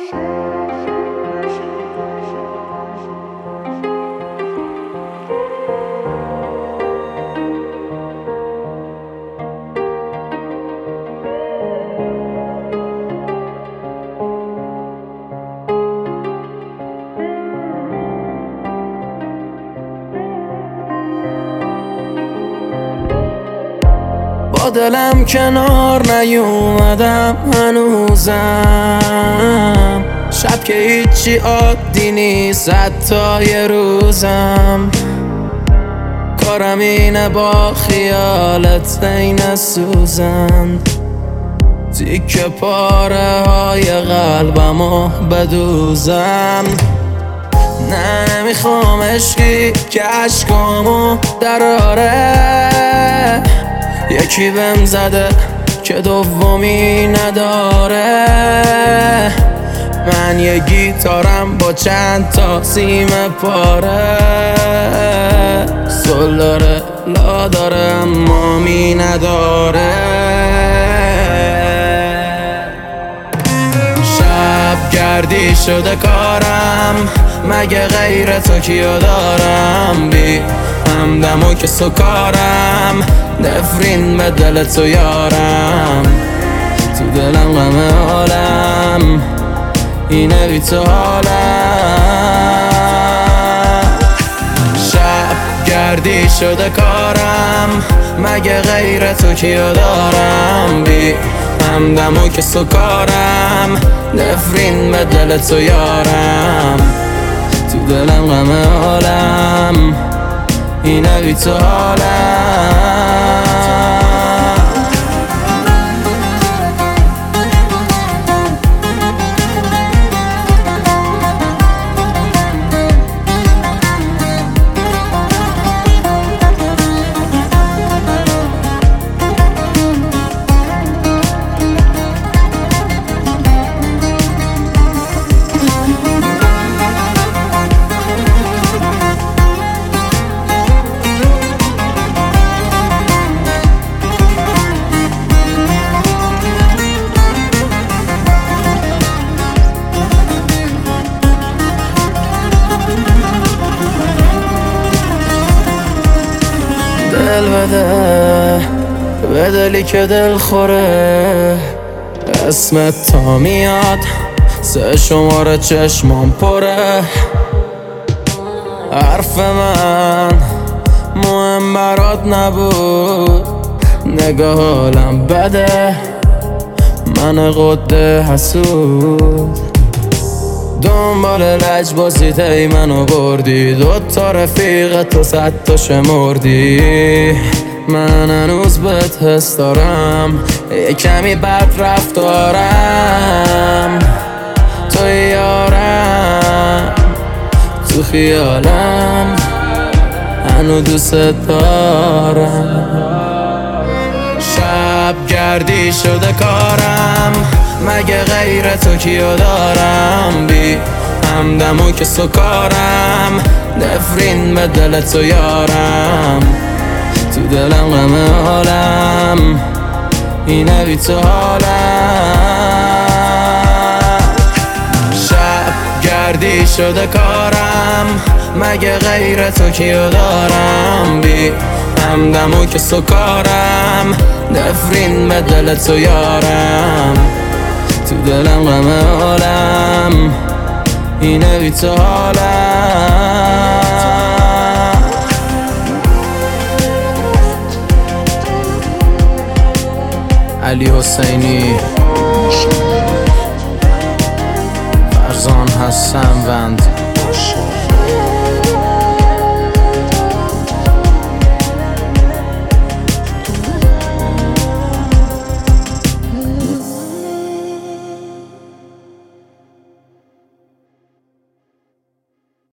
با دلم کنار نیومدم هنوزم، شب که هیچی عادی نیست حتی یه روزم. کارم اینه با خیالت بین سوزن، تیکه پاره های قلبمو بدوزم. نه نمیخوام عشقی که عشقامو دراره، یکی بهم زده که دومی نداره. من یه گیتارم با چند تا سیم پاره، سل داره لا داره اما می نداره. شب گردی شده کارم، مگه غیر تو کیو دارم؟ بی همدم و که سکارم، نفرین به دل تو یارم. تو دلم غم عالم، اینه بی تو حالم. شب گردی شده کارم، مگه غیر تو کیو دارم؟ بی همدم و که سکارم، نفرین به دل تو یارم. تو دلم غم عالم، اینه بی تو حالم. دل بده به دلی که دل خوره، اسمت تا میاد 3 شماره چشمام پره. حرف من مهم برات نبود، نگاه حالم بده من قده حسود. دنبال لجبازی ای منو بردی، 2 تا رفیق تو 100 تا شمردی. من هنوز بهت حس دارم، یه کمی بد رفتارم. تو یارم تو خیالم، هنو دوست دارم. شب گردی شده کارم، مگه غیر تو کیو دارم؟ بی همدم و که سکارم، نفرین به دل تو یارم. تو دلم غم عالم، اینه بی تو حالم. شب گردی شده کارم، مگه غیر تو کیو دارم؟ بی همدم و که سکارم، نفرین به دل تو یارم. تو دلم غم عالم، اینه بی تو حالم. علی حسینی، فرزان حسن وند.